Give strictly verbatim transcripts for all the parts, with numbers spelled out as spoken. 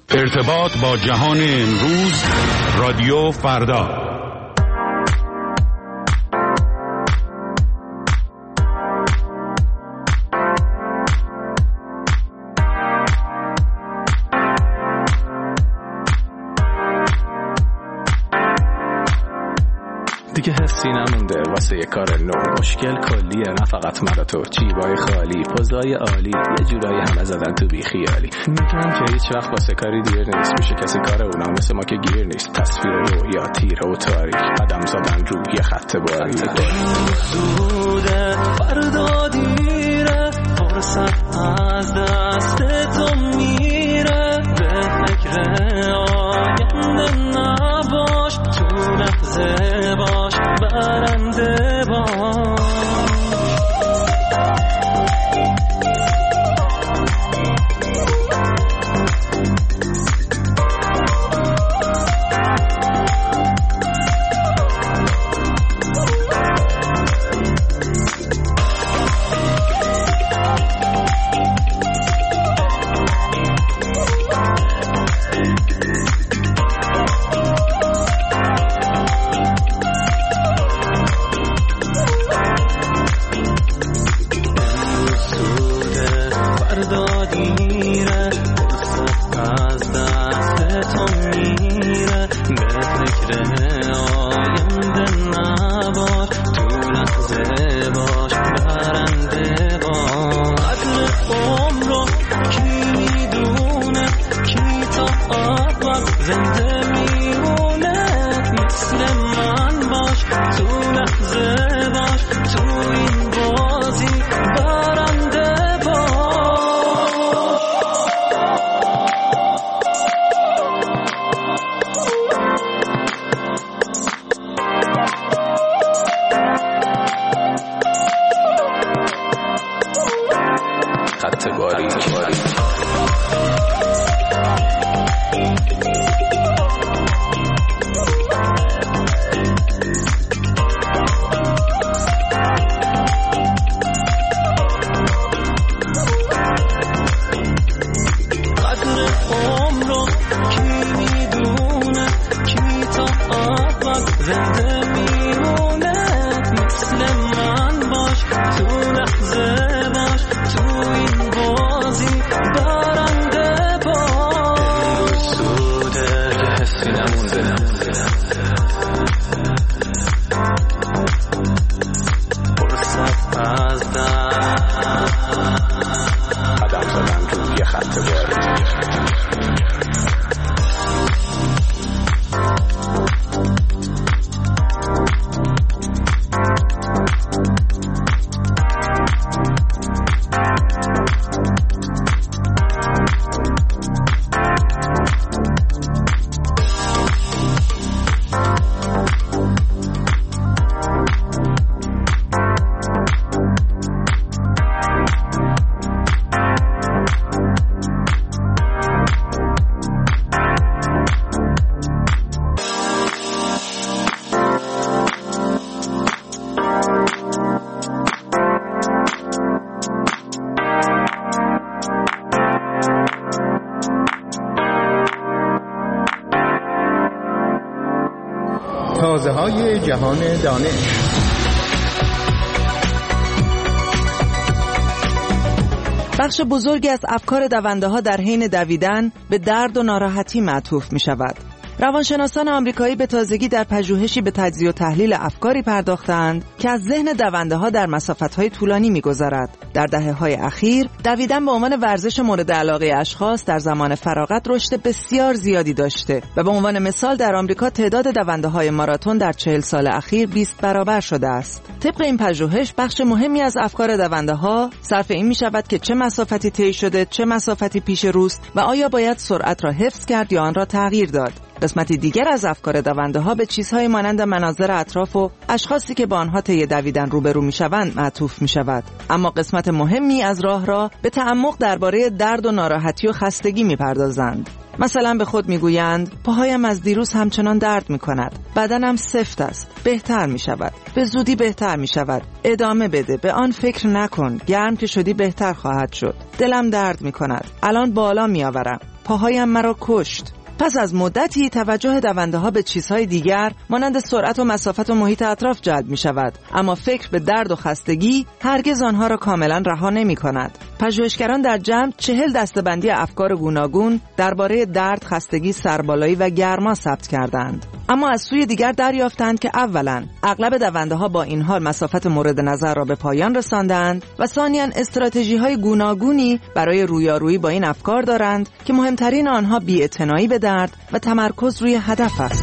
ارتباط با جهان امروز، رادیو فردا. دیگه حسی نمونده واسه یه کار نو، مشکل کلیه نه فقط من و تو، جیبای خالی، پوزای عالی، یه جورایی همه زدن تو بی خیالی. میگن که هیچ وقت واسه کاری دیر نیست، میشه کسی کار اونا مثل ما که گیر نیست. تصویر رویا تیره و تاریک، قدم زدن رو یه خط باری. زوده فردا دیره، فرصت از دست تو میره، به فکر آینده نباش، تو لحظه باش برنده باش. تازه‌های جهان دانش. بخش بزرگی از افکار دونده‌ها در حین دویدن به درد و ناراحتی معطوف می‌شود. روانشناسان آمریکایی به تازگی در پژوهشی به تجزیه و تحلیل افکاری پرداختند که از ذهن دونده‌ها در مسافت‌های طولانی می‌گذرد. در دهه‌های اخیر دویدن به عنوان ورزش مورد علاقه اشخاص در زمان فراغت رشد بسیار زیادی داشته و به عنوان مثال در آمریکا تعداد دونده‌های ماراتون در چهل سال اخیر بیست برابر شده است. طبق این پژوهش بخش مهمی از افکار دونده‌ها صرف این می‌شود که چه مسافتی طی شده، چه مسافتی پیش روست و آیا باید سرعت را حفظ کرد یا آن را تغییر داد. قسمتی دیگر از افکار دونده ها به چیزهای مانند مناظر اطراف و اشخاصی که با آنها طی دویدن روبرو میشوند معطوف میشود. اما قسمت مهمی از راه را به تعمق درباره درد و ناراحتی و خستگی میپردازند. مثلا به خود میگویند پاهایم از دیروز همچنان درد میکند، بدنم سفت است، بهتر میشود، به زودی بهتر میشود، ادامه بده، به آن فکر نکن، گرم که شدی بهتر خواهد شد، دلم درد میکند، الان بالا میآورم، پاهایم مرا کشت. پس از مدتی توجه دونده ها به چیزهای دیگر مانند سرعت و مسافت و محیط اطراف جلب می شود، اما فکر به درد و خستگی هرگز آنها را کاملا رها نمی کند. پژوهشگران در جمع چهل دسته‌بندی افکار گوناگون درباره درد، خستگی، سربالایی و گرما ثبت کردند. اما از سوی دیگر دریافتند که اولا اغلب دونده ها با این حال مسافت مورد نظر را به پایان رساندند و ثانیاً استراتژی های گوناگونی برای رویارویی با این افکار دارند که مهمترین آنها بی‌اعتنایی به درد و تمرکز روی هدف است.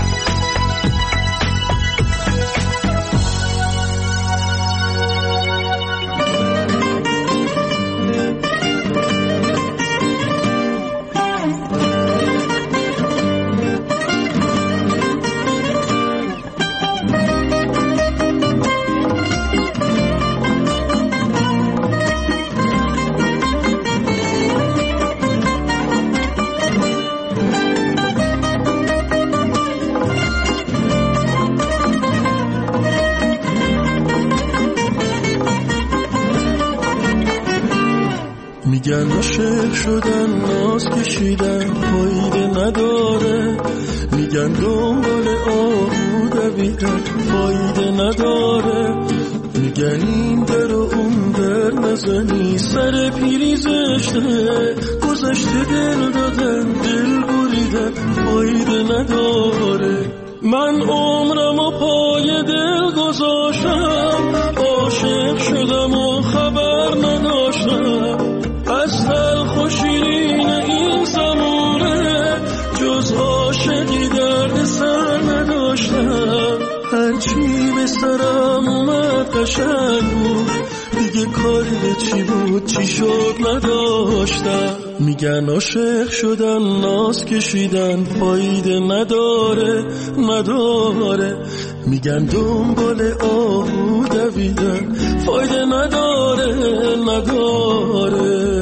میگن عاشق شدن ناز کشیدن فایده نداره، میگن دنبال آهو دویدن فایده نداره، میگن این در و اون در نزنی سر پیری زشته، گذشته دل دادن دل بریدن فایده نداره. من عمرم و پای دل گذاشتم، عاشق شدم و خبر نداشتم، از تلخ و شیرین این زمونه جز عاشقی درد سر نداشتم. هرچی به سرم اومد قشنگ بود، دیگه کاری به چی بود چی شد نداشتم. میگن عاشق شدن ناز کشیدن فایده نداره نداره، میگن دنبال آهو دویدن فایده نداره نداره.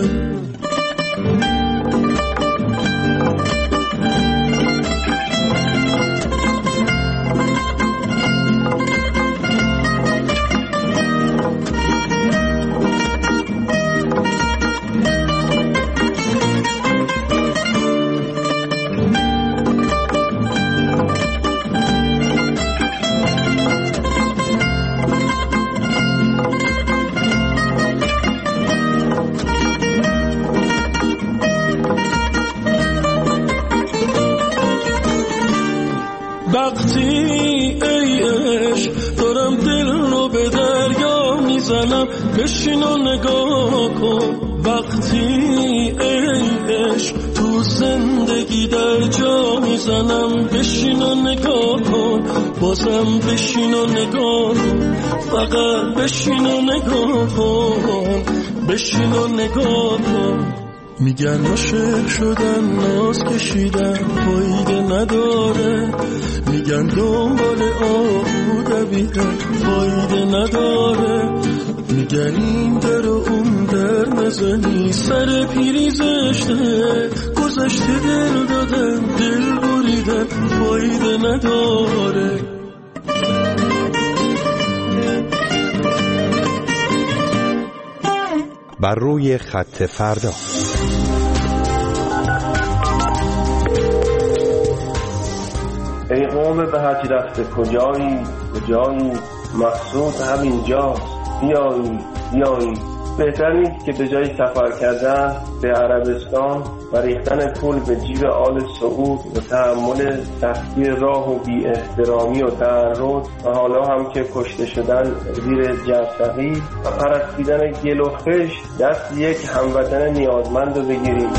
وقتی ای عشق دارم دل رو به دریا میزنم، بشین و نگاه کن. وقتی ای عشق تو زندگی در جا میزنم، بشین و نگاه کن. بازم بشین و نگاه کن، فقط بشین و نگاه کن، بشین و نگاه کن. میگن عاشق شدن ناز کشیدن فایده نداره، میگن دنبال آهو دویدن فایده نداره، میگن این در و اون در نزنی سر پیری زشته، گذشته دل دادن دل بریدن فایده نداره. بر روی خط فردا. ای قوم به حج رفته کجایی کجایی، مقصود همین جاست بیایی بیایی. بهتر نیست که به جای سفر کردن به عربستان و ریختن پول به جیب آل سعود و تحمل سختی راه و بی احترامی و تعرض و حالا هم که کشته شدن زیر جرثقیل و پرستیدن گل و خشت دست یک هموطن نیازمند رو بگیریم.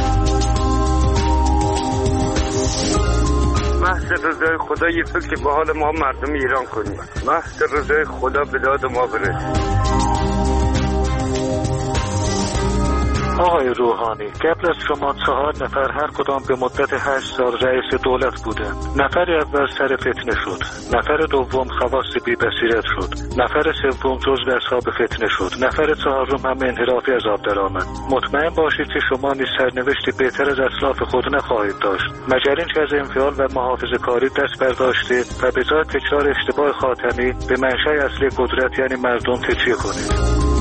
محض رضای خدا یه فکر به حال ما مردم ایران کنیم، محض رضای خدا به داد ما برسید. آقای روحانی، قبل از شما چهار نفر هر کدام به مدت هشت سال رئیس دولت بودند. نفر اول سر فتنه شد، نفر دوم خواص بی بصیرت شد، نفر سوم جزو اصحاب فتنه شد، نفر چهارم هم انحرافی از آب درآمد. مطمئن باشید که شما نیز سرنوشتی بهتر از اسلاف خود نخواهید داشت، مگر اینکه از انفعال و محافظه‌کاری دست برداشتید و به جای تکرار اشتباه خاتمی به منشأ اصلی قدرت یعنی مردم تکیه کنید.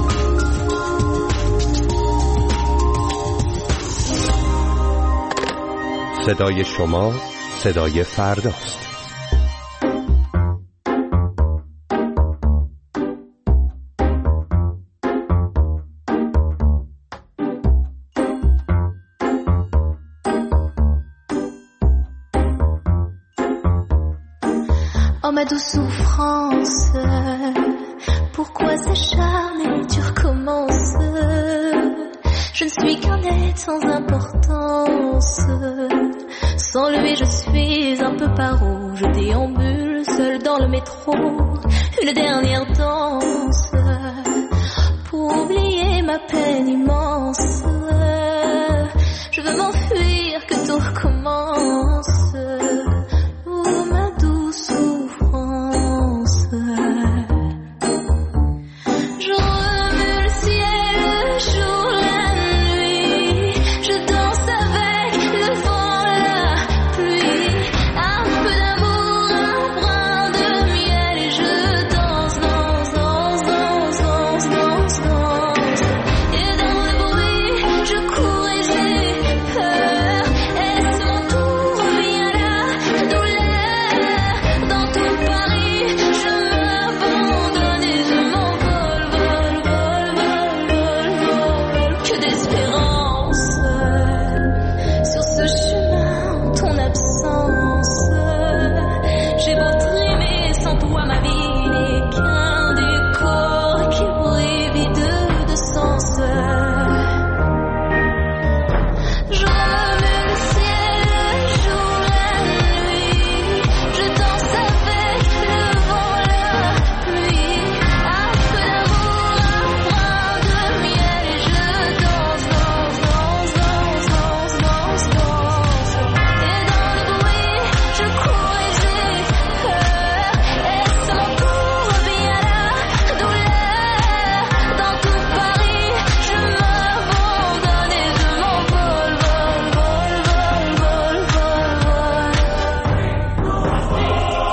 صدای شما صدای فرداست. Oh ma douce souffrance, pourquoi s'acharner, tu recommences. Je ne suis qu'un être sans importance. Sans lui je suis un peu paro. Je déambule seul dans le métro. Une dernière danse pour oublier ma peine immense. Je veux m'enfuir, que tout recommence. Oh ma douce souffrance. Je remue le ciel, le jour, la nuit. Je danse avec le vent, la pluie. Un peu d'amour, un brin de miel. Et je danse, danse, danse, danse, danse, danse, danse. Et dans le bruit, je cours et j'ai peur. Est-ce mon tour ou bien la douleur? Dans tout Paris, je m'abandonne et je m'envole, vol, vol, vol, vol, vol. Que d'espérance sur ce chemin en ton absence. J'ai beau trimer sans toi, ma vie n'est qu'un décor qui brille vide de sens. Je remue le ciel, le jour, la nuit. Je danse avec le vent, la pluie. Un peu d'amour, un brin de miel. Et je danse, danse, danse, danse, danse, danse, danse. Et dans le bruit, je cours et j'ai peur. Est-ce mon tour ou bien la douleur? Dans tout Paris, je m'abandonne et je m'envole, vol, vol, vol, vol, vol,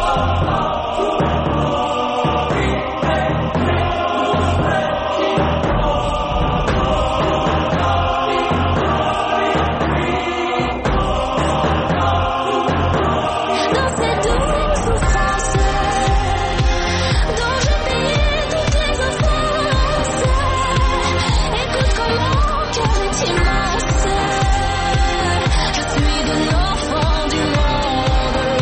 Dans cette douce souffrance dont j'ai payé toutes les offenses. Écoute comment mon cœur est immense. Je suis de l'enfant du monde.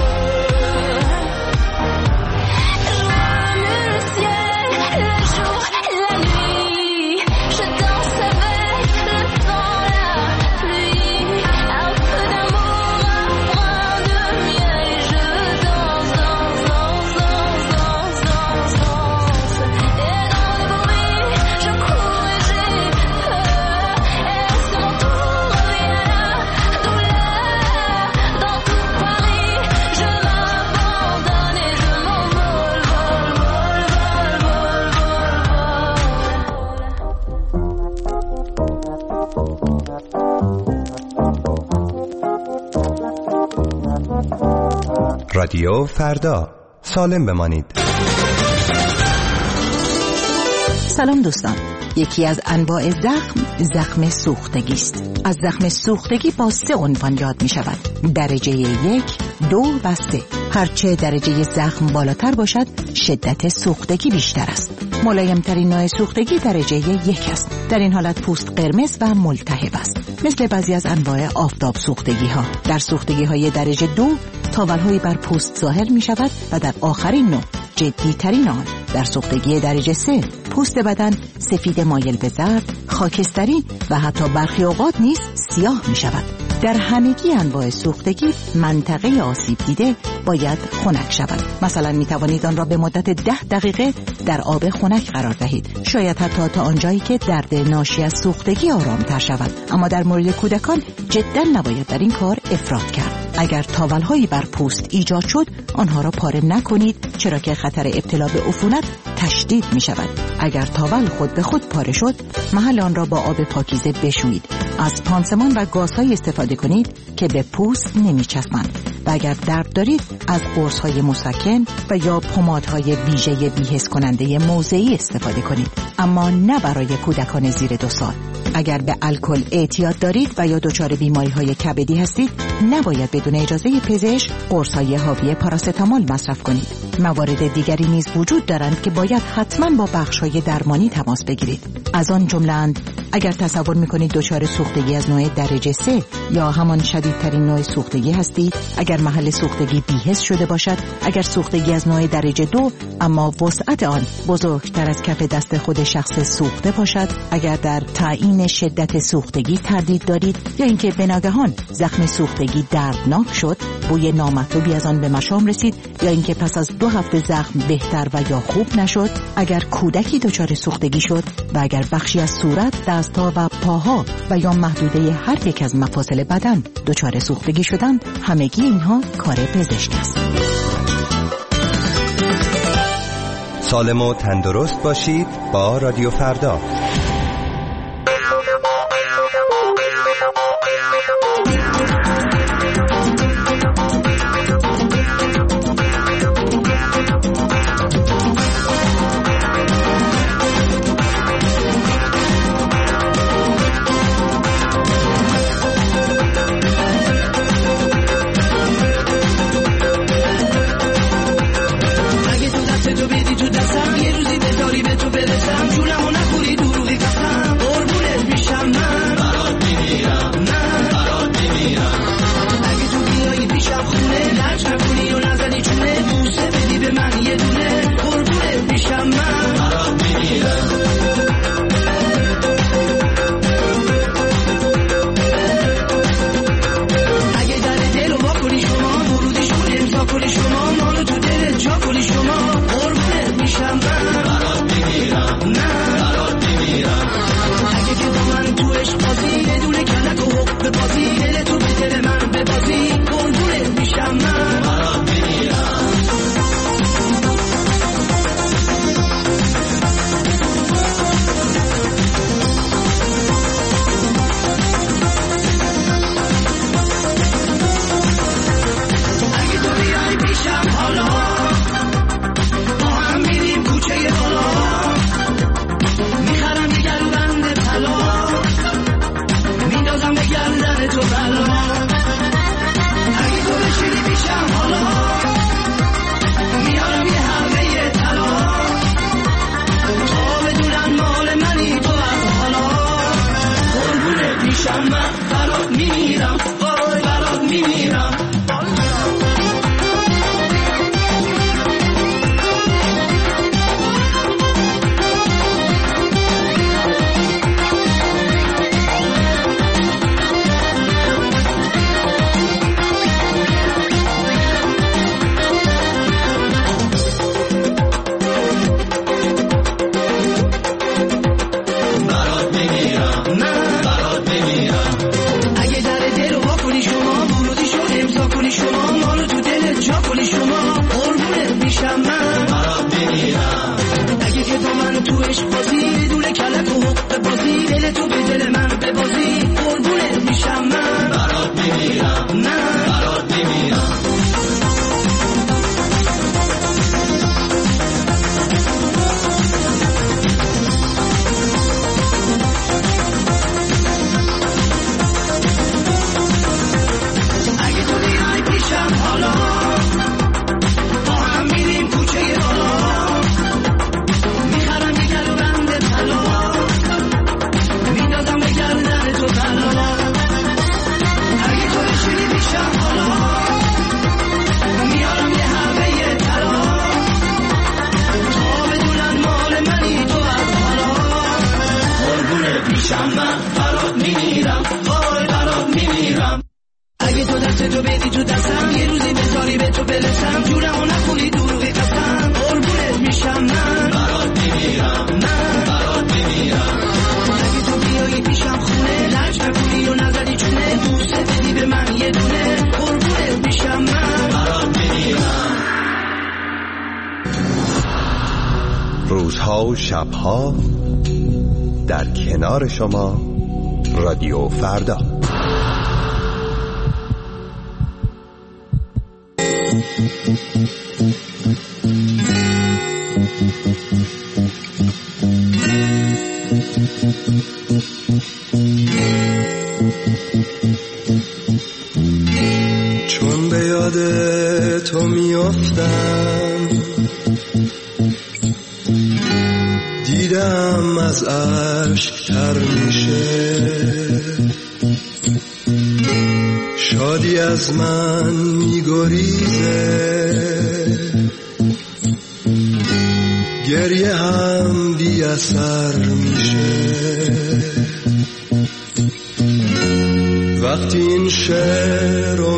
Je remue le ciel, le jour, la nuit. Je danse avec le vent, la pluie. Un peu d'amour, un brin de miel. Et je danse, danse, danse, danse, danse, danse, danse. Et dans le bruit, je cours et j'ai peur. Est-ce mon tour ou bien la douleur? Dans tout Paris, je m'abandonne et je m'envole, vol, vol, vol, رادیو فردا، سالم بمانید. سلام دوستان. یکی از انواع زخم زخم سوختگی است. از زخم سوختگی با سه عنوان یاد می شود: درجه یک، دو و سه. هرچه درجه زخم بالاتر باشد شدت سوختگی بیشتر است. ملایمترین نوع سوختگی درجه یک است. در این حالت پوست قرمز و ملتهب است، مثل بعضی از انواع آفتاب سوختگی ها. در سوختگی های درجه دو تاول‌هایی بر پوست ظاهر می شود و در آخرین نوع جدی ترین آن در سوختگی درجه سه پوست بدن سفید مایل به زرد، خاکستری و حتی برخی اوقات نیز سیاه می شود. در همگی انواع سوختگی منطقه آسیب دیده باید خنک شود. مثلا می توانید آن را به مدت ده دقیقه در آب خنک قرار دهید، شاید حتی تا آنجایی که درد ناشی از سوختگی آرام‌تر شود. اما در مورد کودکان جدا نباید در این کار افراط کرد. اگر تاول‌هایی بر پوست ایجاد شد، آنها را پاره نکنید، چرا که خطر ابتلا به عفونت تشدید می شود. اگر تاول خود به خود پاره شد، محل آن را با آب پاکیزه بشویید. از پانسمان و گازهای استفاده کنید که به پوست نمی چسبند. و اگر درد دارید، از قرص‌های مسکن و یا پمادهای ویژه بی‌حس کننده موضعی استفاده کنید، اما نه برای کودکان زیر دو سال. اگر به الکل اعتیاد دارید و یا دچار بیماری‌های کبدی هستید، نباید بدون اجازه پزشک قرص‌های حاوی پاراستامول مصرف کنید. موارد دیگری نیز وجود دارند که باید حتما با بخش‌های درمانی تماس بگیرید. از آن جمله‌اند اگر تصور می‌کنید دچار سوختگی از نوع درجه سه یا همان شدیدترین نوع سوختگی هستید، اگر محل سوختگی بی‌حس شده باشد، اگر سوختگی از نوع درجه دو اما وسعت آن بزرگتر از کف دست خود شخص سوخته باشد، اگر در تعیین شدت سوختگی تردید دارید یا اینکه به ناگهان زخم سوختگی دردناک شد، بوی نامطلوبی از آن به مشام رسید یا اینکه پس از دو هفته زخم بهتر و یا خوب نشد، اگر کودکی دچار سوختگی شد و اگر بخشی از صورت، دست‌ها و پاها و یا محدوده هر یک از مفاصل بدن دچار سوختگی شدند، همگی اینها کار پزشک است. سالم و تندرست باشید با رادیو فردا. میندازم به گردن تو بلا واسه تو بدی تو دستم، یه روزی بذاری به تو برسم، جونمو نخونی دروغی قسم، قربونت میشم من، برات میمیرم من، برات میمیرم. اگه تو بیایی پیشم خونه، لج نکنی و نزدی چونه، بوسه بدی به من یه دونه، قربونت میشم من، برات میمیرم. روزها و شبها در کنار شما رادیو فردا. چون به یاد تو میافتم، دیدم از عشق تر میشه، شادی از من میگریزه، گریه هم بی اثر میشه. وقتی این شعر رو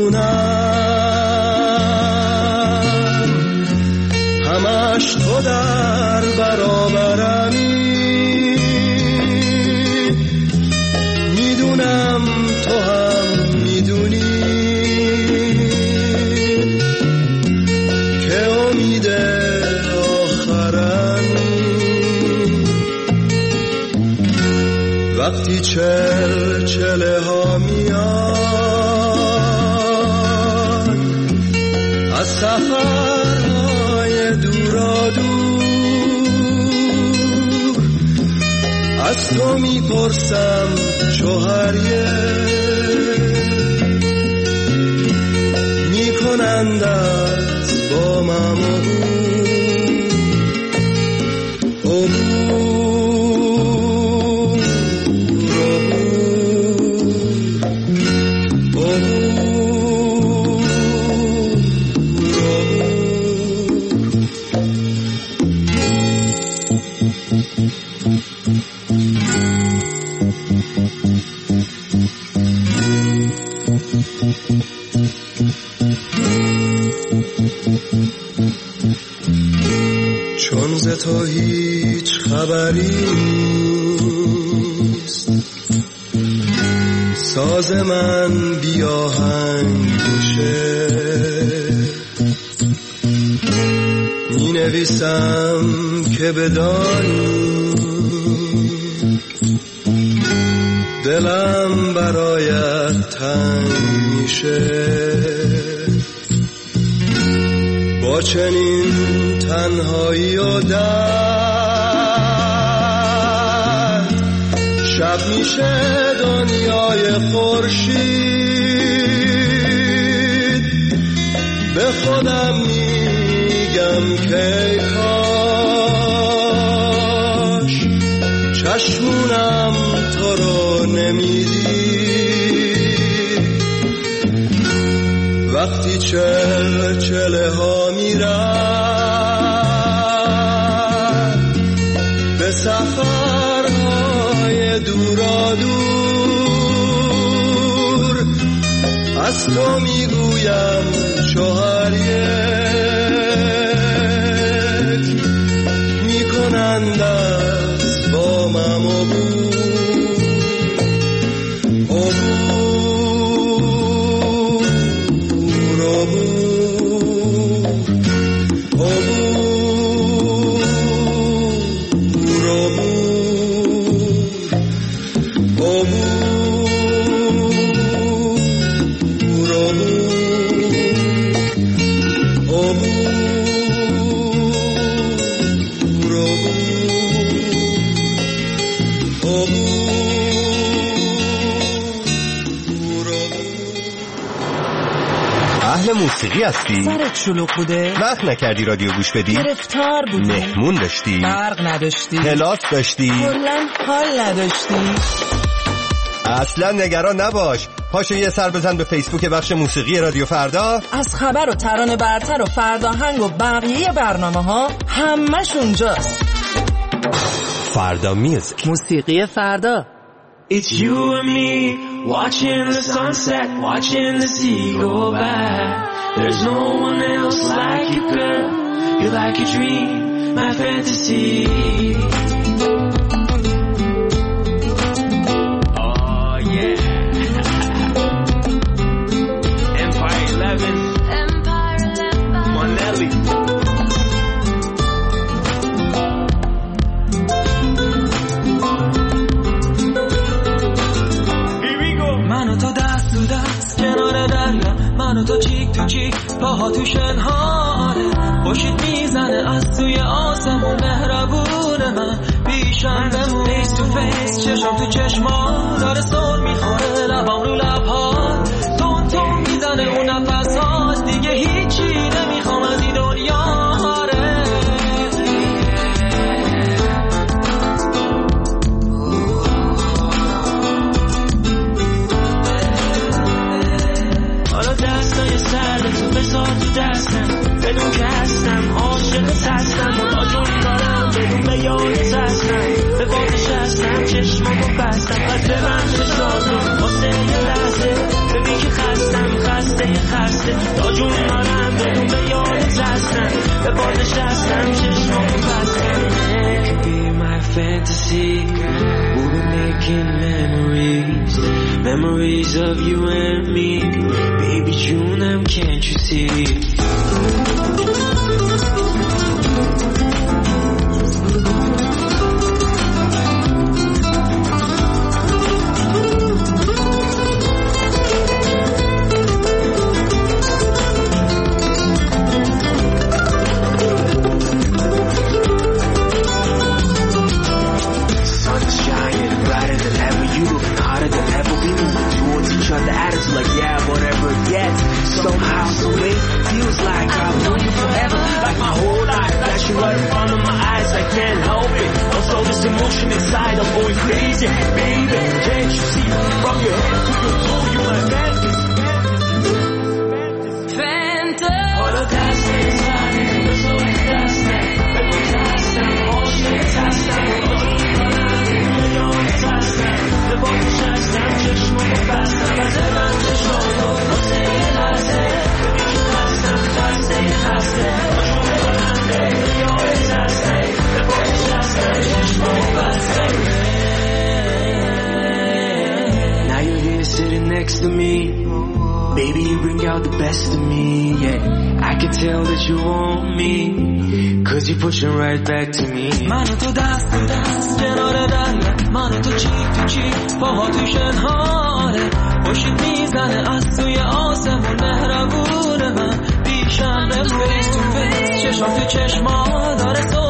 میخونم، همش تو در برابرمی، میدونم تو هم میدونی که امید آخرمی. وقتی چل چله ها میان از سفرهای دورا دور، از تو میپرسم شوهریه، میکنند از با من چون ز تو هیچ خبری نیست، ساز من بی آهنگ میشه، می نویسم که بدانی دلم برایت تنگ میشه. با چنین تنهایی و درد، شب میشه دنیای خورشید، به خودم میگم که کاش چشمونم تو رو نمیدید. وقتی چل چله ها میرن به سفرهای دورا دور، از تو میگویم شوهر یک، میکنند از با من عبور، موسیقی هستی؟ سرت شلوغ بوده؟ وقت نکردی رادیو گوش بدی؟ گرفتار بودی؟ مهمون داشتی؟ برق نداشتی؟ کلاس داشتی؟ کلاً حال نداشتی؟ اصلا نگران نباش، پاشو یه سر بزن به فیسبوک بخش موسیقی رادیو فردا. از خبر و ترانه برتر و فرداهنگ و بقیه برنامه ها همش اونجاست. فردا میوزیک، موسیقی فردا. It's you and me watching the sunset, watching the sea go by. There's no one else like you, girl. You're like a dream, my fantasy. Oh yeah. Empire eleven. Empire eleven. Monelli. من و تو چیک تو چیک پاها تو شنهاره خوشید میزنه از توی آسمون مهربون من پیشم بمون فیس تو فیس چشم تو چشما داره سر میخوره لبام رو لبها تون تون میزنه اون نفس هاست دیگه هیچی نمیخوام از این دنیا بذار تو دستم بدون که هستم عاشقت هستم و تا جون دارم بدون به یادت هستم به بادش هستم چشمامو بستم قد من چشاتم واسه یه لحظه ببین که خستم خسته خسته تا جون دارم بدون به یادت هستم به بادش هستم چشمامو بستم. It could be my fantasy, we'll be making memories, memories of you and me. Baby June, can't you see? To me, baby, you bring out the best of me, yeah. I can tell that you want me, cause you're pushing right back to me. من و تو دست تو دست کنار دریا من و تو چیک تو چیک پاها تو شنهاره خوشید میزنه از توی آسمون مهربون من پیشم بمون فیس تو فیس چشم تو چشما داره